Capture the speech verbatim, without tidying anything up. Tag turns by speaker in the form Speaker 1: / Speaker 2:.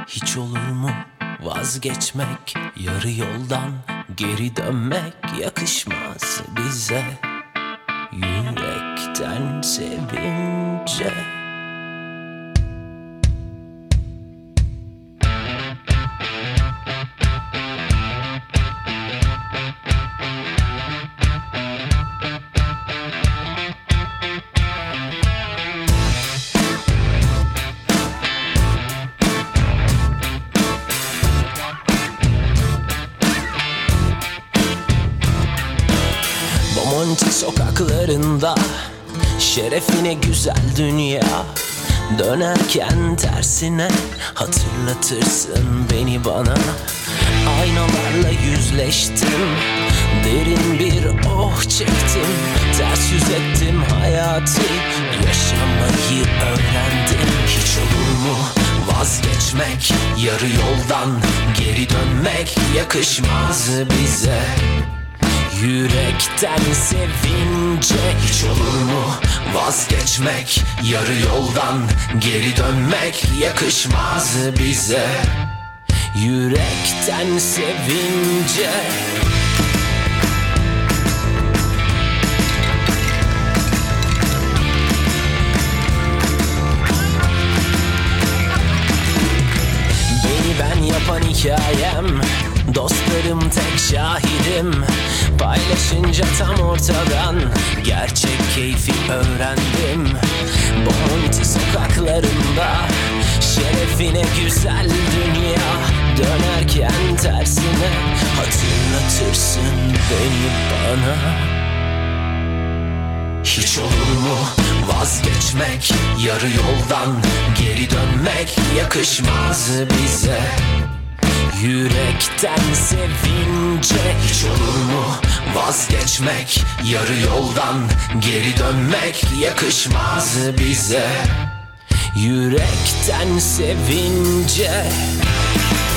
Speaker 1: Hiç olur mu vazgeçmek, yarı yoldan geri dönmek yakışmaz bize. Yürekten sevince Bomonti sokaklarında şerefine güzel dünya, dönerken tersine hatırlatırsın beni bana. Aynalarla yüzleştim, derin bir oh çektim, ters yüz ettim hayatı, yaşamayı öğrendim. Hiç olur mu vazgeçmek, yarı yoldan geri dönmek yakışmaz bize. Yürekten sevince hiç olur mu vazgeçmek, yarı yoldan geri dönmek yakışmaz bize. Yürekten sevince beni ben yapan hikayem, dostlarım tek şahidim. Paylaşınca tam ortadan gerçek keyfi öğrendim. Bomonti sokaklarında şerefine güzel dünya, dönerken tersine hatırlatırsın beni bana. Hiç olur mu vazgeçmek, yarı yoldan geri dönmek yakışmaz bize. Yürekten sevince hiç olur mu vazgeçmek, yarı yoldan geri dönmek yakışmaz bize. Yürekten sevince